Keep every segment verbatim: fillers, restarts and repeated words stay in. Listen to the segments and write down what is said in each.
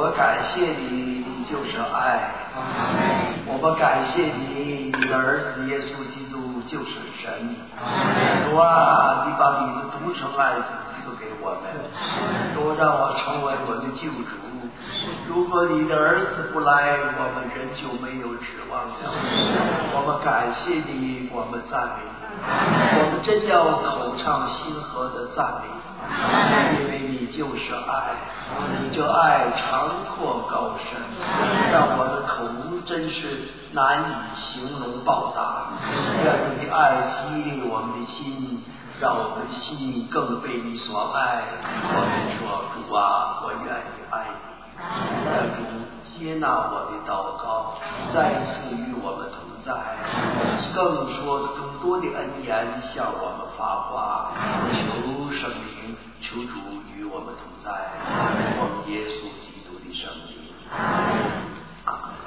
们感谢你，你就是爱。我们感谢你，你的儿子耶稣基督就是神。主啊，你把你的独生爱子赐给我们，主让我成为我的救主。如果你的儿子不来，我们人就没有指望了。我们感谢你，我们赞美你，我们真要口唱心和的赞美你，因为你就是爱，你这爱长阔高深，让我的口真是难以形容报答。愿你的爱激励我们的心，让我们的心更被你所爱。我们说，主啊，我愿意爱你。愿主接纳我的祷告，再次与我们同在，更说更多的恩言向我们发话。求圣灵，求主与我们同在，奉耶稣基督的圣名。阿门。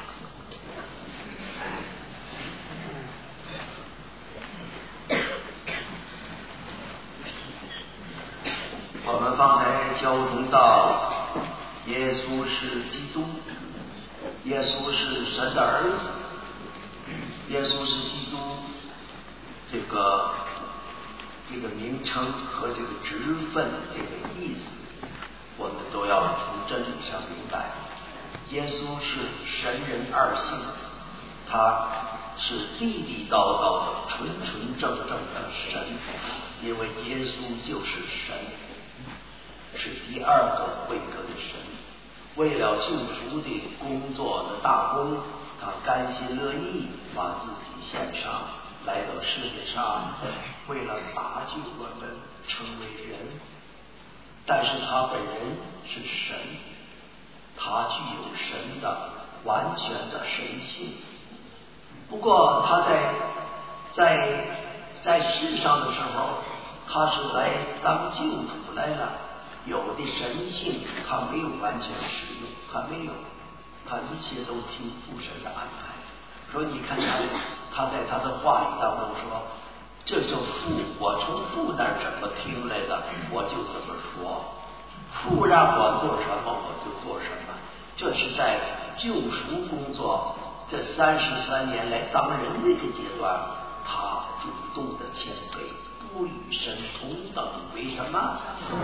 我们方才交通到耶稣是基督，耶稣是神的儿子，耶稣是基督这个这个名称和这个职分这个意思，我们都要从真理上明白。耶稣是神人二性，他是地地道道的纯纯正正的神，因为耶稣就是神，是第二个位格的神。为了救赎的工作的大功，他甘心乐意把自己献上，来到世界上，为了搭救我们成为人。但是他本人是神，他具有神的完全的神性。不过他在在在世上的时候，他是来当救主来了。有的神性他没有完全使用，他没有，他一切都听父神的安排。说你看他他在他的话语当中说，这就父，我从父那儿怎么听来的，我就怎么说，父让我做什么我就做什么。这是在救赎工作这三十三年来当人的这个阶段，他主动的谦卑，不与神同等。为什么？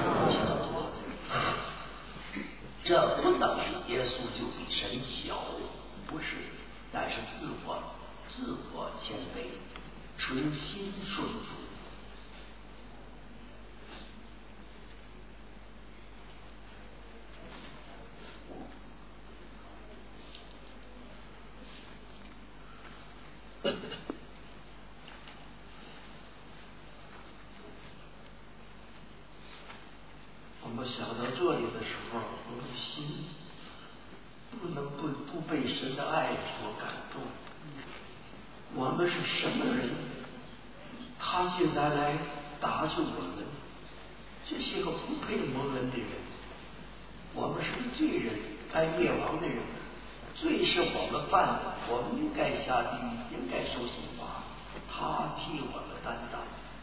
这不等于耶稣就比神小，不是，乃是自我自我谦卑，纯心顺服。我们想到这里的时候，我们的心不能不不被神的爱所感动。我们是什么人？他竟然来搭救我们，这些个不配蒙恩的人。我们是罪人，该灭亡的人，罪是我们犯的，我们应该下地狱，应该受刑罚，他替我们担当。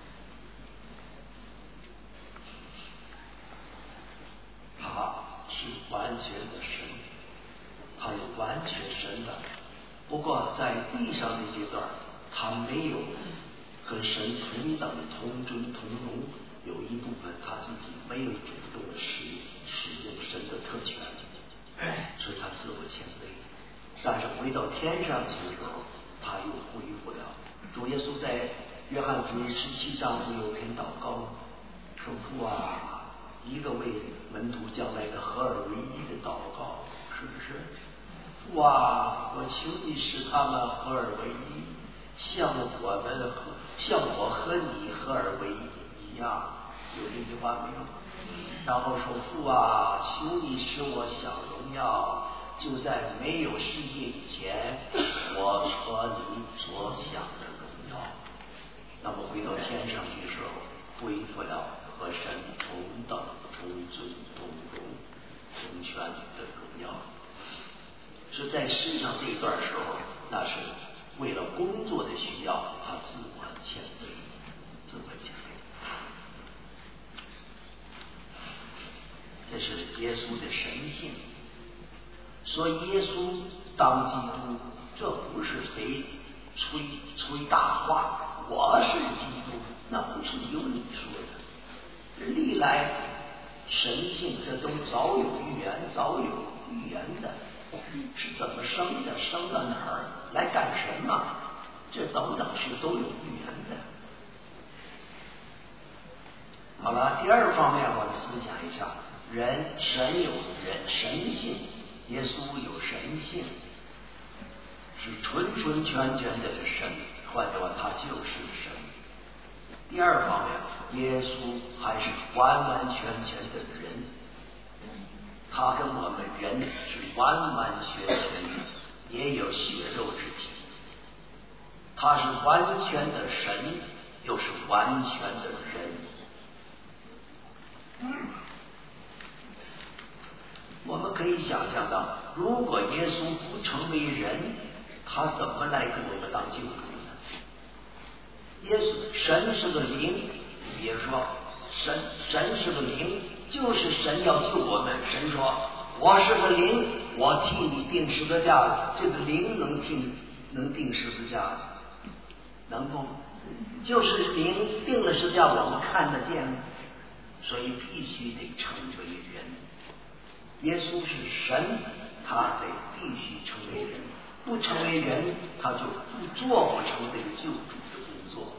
他是完全的神，他有完全神的。不过在地上的阶段，他没有和神同等同尊同荣，有一部分他自己没有主动的使使用神的特权，所以他自我谦卑。但是回到天上去的时候，他又恢复了。主耶稣在约翰福音十七章不有篇祷告，说父啊，一个为门徒将来的合而为一的祷告，是不是？父啊，我求你使他们合而为一，像我们和像我和你合而为一一样。有这句话没有？然后说父啊，求你使我享荣耀，就在没有世界以前，我和你所享的荣耀。那么回到天上去的时候，恢复了和神同等、同尊、同荣、同权的荣耀。是在世上这一段时候，那是为了工作的需要，他自我谦卑，自我谦卑。这是耶稣的神性。 说耶稣当基督，这不是谁吹吹大话，我是基督，那不是由你说的。历来神性这都早有预言，早有预言的，是怎么生的，生到哪儿来干什么，这等等是都有预言的。好了，第二方面我们思想一下，人神有人神性，耶稣有神性，是纯纯全全的神，换句话他就是神。第二方面，耶稣还是完完全全的人，他跟我们人是完完全全的，也有血肉之体，他是完全的神，又是完全的人。我们可以想象到，如果耶稣不成为人，他怎么来给我们当救主呢？耶稣神是个灵，比如说神神是个灵，就是神要救我们。神说我是个灵，我替你钉十字架，这个灵能钉能钉十字架，能不？就是灵钉了十字架，我们看得见，所以必须得成为人。耶稣是神，他得必须成为人，不成为人，他就不做不成这个救主的工作。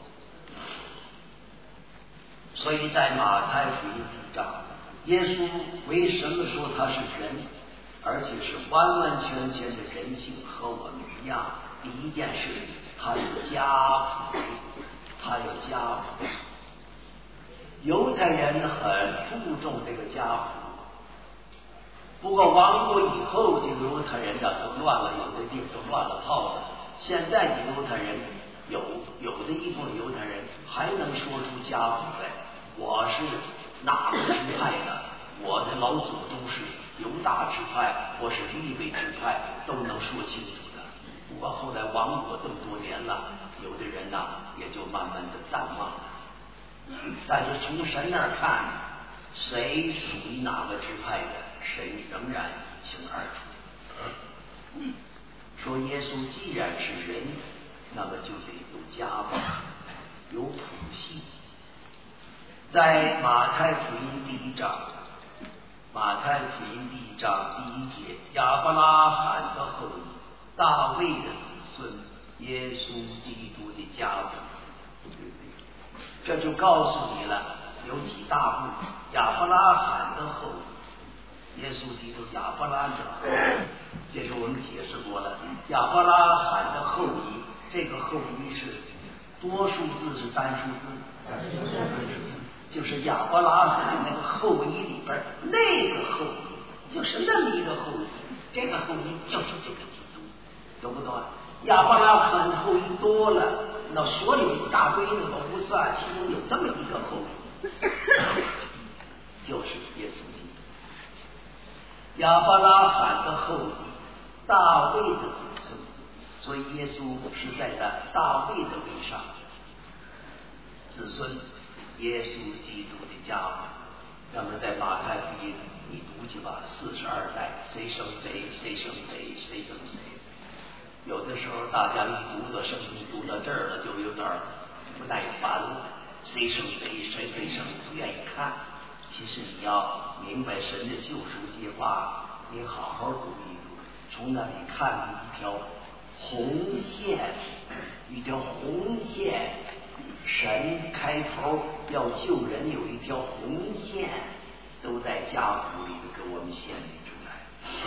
所以在马太福音第一章，耶稣为什么说他是人，而且是完完全全的人性，和我们一样？第一件事，他有家谱，他有家谱。犹太人很注重这个家谱。不过亡国以后，这个犹太人呢都乱了，有的地方都乱了套了。现在的犹太人有有的一部分犹太人还能说出家谱来，我是哪个支派的，我的老祖宗是犹大支派，我是利未支派，都能说清楚的。不过后来亡国这么多年了，有的人呢也就慢慢的淡忘了。但是从神那儿看，谁属于哪个支派的，神仍然一清二楚。说耶稣既然是人，那么就得有家谱，有谱系。在马太福音第一章，马太福音第一章第一节，亚伯拉罕的后裔，大卫的子孙，耶稣基督的家谱，对不对？这就告诉你了，有几大部：亚伯拉罕的后裔，耶稣基督亚伯拉罕的后裔，这是我们解释过了。亚伯拉罕的后裔，这个后裔是多数字是单数字，就是亚伯拉罕那个后裔里边那个后裔，就是那么一个后裔，这个后裔就是这个基督，懂不懂啊？亚伯拉罕的后裔多了，那所有一大堆那都不算，其中有这么一个后裔，就是耶稣基督。亚伯拉罕的后裔，大卫的子孙，所以耶稣是在那大卫的位上，子孙耶稣基督的家谱。那么在马太福音你读去吧，四十二代，谁生谁，谁生谁，谁生谁。有的时候大家一读到圣经读到这儿了，就有点不耐烦了，谁生谁，谁非生，不愿意看。其实你要明白神的救赎计划，你好好读一读，从那里看一条红线，一条红线，神开头要救人有一条红线，都在家谱里给我们显明出来。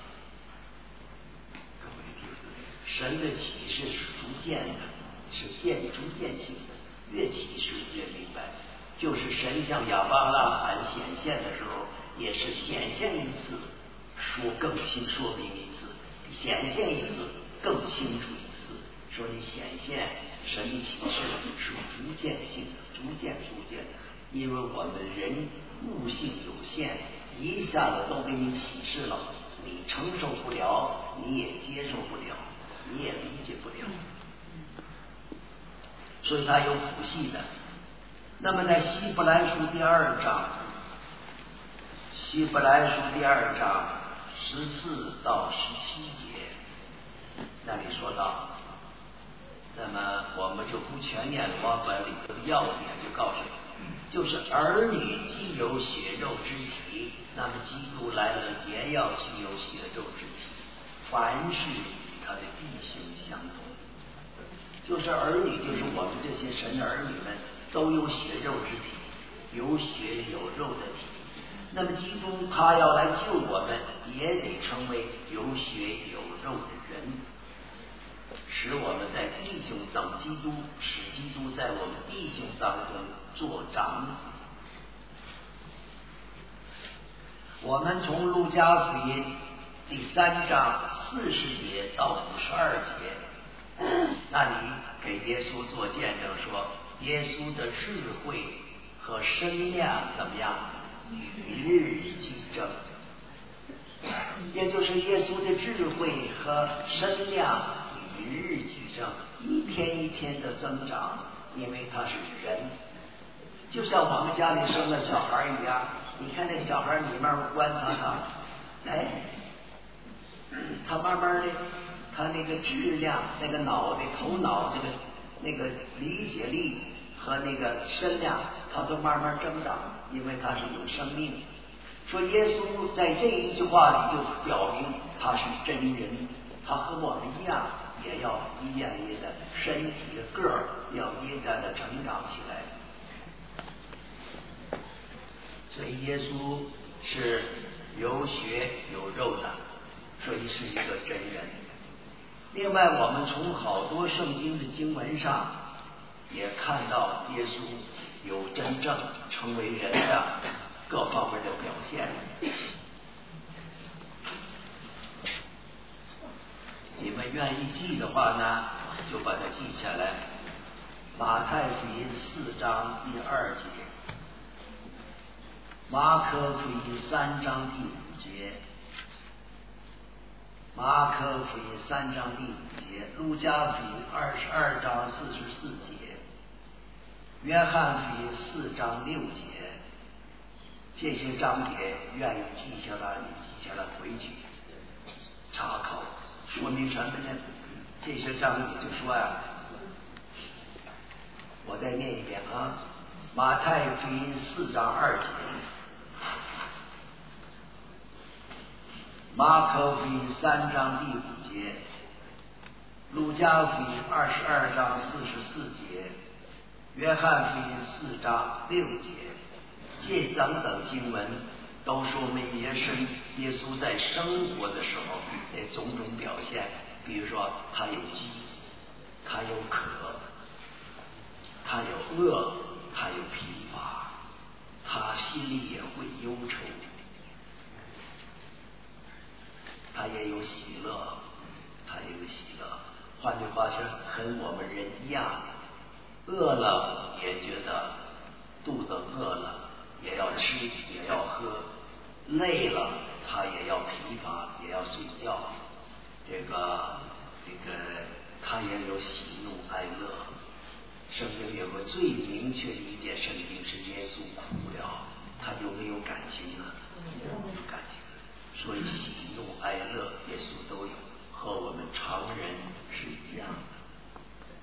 各位弟兄，神的启示是逐渐的，是渐逐渐性的，越启示越明白。就是神向亚伯拉罕显现的时候，也是显现一次，说更清说明一次，显现一次更清楚一次。说你显现神的启示是逐渐性的，逐渐逐渐的，因为我们人悟性有限，一下子都给你启示了，你承受不了，你也接受不了，你也理解不了，所以它有谱系的。那么在希伯来书第二章，希伯来书第二章十四到十七节，那里说到，那么我们就不全念了，我把里头的要点就告诉你，就是儿女既有血肉之体，那么基督来了也要具有血肉之体，凡是与他的弟兄相同。就是儿女，就是我们这些神的儿女们都有血肉之体，有血有肉的体。那么基督他要来救我们，也得成为有血有肉的人，使我们在弟兄等基督，使基督在我们弟兄当中做长子。我们从路加福音第三章四十节到五十二节，那里给耶稣做见证说，耶稣的智慧和身量怎么样？与日俱增，也就是耶稣的智慧和身量与日俱增，一天一天的增长，因为他是人，就像我们家里生了小孩一样。你看那小孩，你慢慢观察他，哎，他慢慢的，他那个质量、那个脑袋、头脑这个那个理解力和那个身量，他都慢慢增长，因为他是有生命。说耶稣在这一句话里就表明他是真人，他和我们一样，也要一样一样的身体的个儿要一样的成长起来。所以耶稣是有血有肉的，所以是一个真人。另外，我们从好多圣经的经文上也看到耶稣有真正成为人的各方面的表现。你们愿意记的话呢，就把它记下来。马太福音四章第二节，马可福音三章第五节，马可福音三章第五节，路加福音二十二章四十四节，约翰福音四章六节。这些章节愿意记下来，你记下来回去查考，说明什么呢？这些章节就说呀、啊，我再念一遍啊，马太福音四章二节，马可福音三章第五节，路加福音二十二章四十四节，约翰福音四章六节。这等等经文都说明耶稣耶稣在生活的时候那种种表现，比如说他有饥，他有渴，他有饿，他有疲乏，他心里也会忧愁，他也有喜乐，他也有喜乐。换句话说，跟我们人一样，饿了也觉得肚子饿了，也要吃，也要喝，累了他也要疲乏，也要睡觉。这个这个他也有喜怒哀乐。圣经有个最明确的一点，圣经是耶稣哭了，他有没有感情呢？有感情。所以喜怒哀乐耶稣都有，和我们常人是一样的。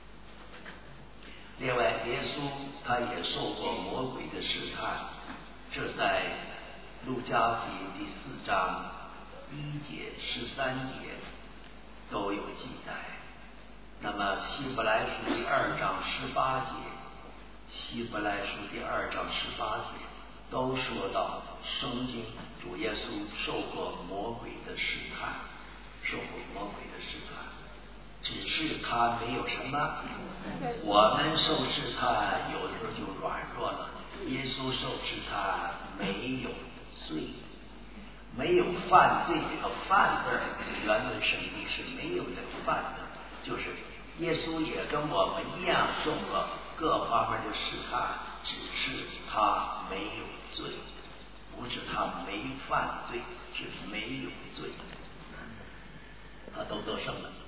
另外，耶稣他也受过魔鬼的试探，这在路加福音第四章一节、十三节都有记载。那么希伯来书第二章十八节，希伯来书第二章十八节都说到圣经主耶稣受过魔鬼的试探，受过魔鬼的试探，只是他没有什么，我们受试探有的时候就软弱了，耶稣受试探没有罪，没有犯罪。这个犯字原文圣经是没有这个犯字，就是耶稣也跟我们一样受过各方面的试探，只是他没有罪，不是他没犯罪，是没有罪，他都得胜了。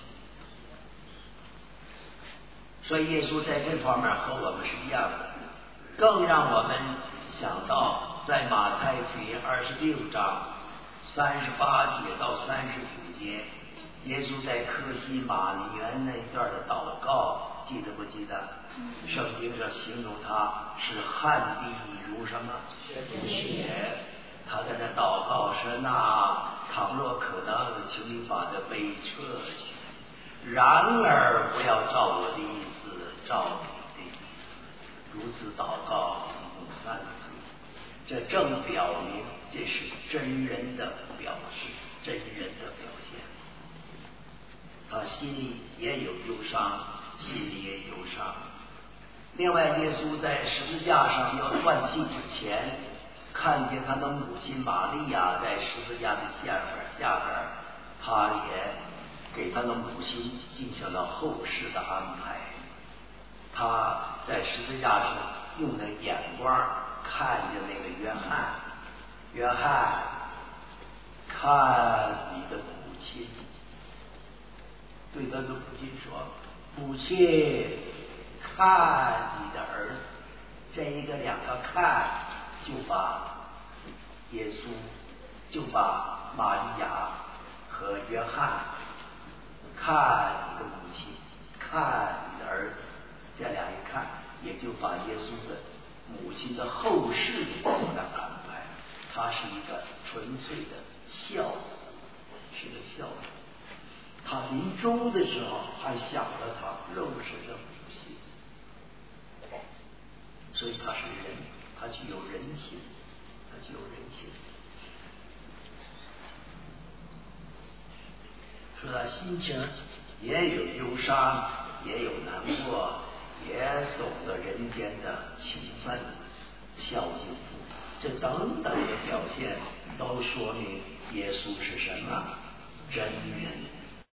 所以耶稣在这方面和我们是一样的，更让我们想到在马太福音二十六章三十八节到三十九节，耶稣在客西马尼园那段的祷告，记得不记得？圣经上形容他是汗滴如什么血，他在那祷告神啊，倘若可能，请你把这杯撤去，然而不要照我的意思，照你的意思。如此祷告一共三次，这正表明这是真人的表示，真人的表现。他心里也有忧伤，心里也忧伤。另外，耶稣在十字架上要断气之前，看见他的母亲玛利亚在十字架的下边下边，他也给他的母亲进行了后事的安排。他在十字架上用的眼光看着那个约翰，约翰，看你的母亲，对他的母亲说，母亲，看你的儿子。这一个两个看，就把耶稣，就把玛利亚和约翰，看你的母亲，看你的儿子，这两一看，也就把耶稣的母亲的后事做了安排。他是一个纯粹的孝子，是个孝子。他临终的时候还想着他肉身的母亲，所以他是人，他具有人性，他具有人性。说他心情也有忧伤，也有难过，也懂得人间的情分，孝敬父，这等等的表现都说明耶稣是什么？真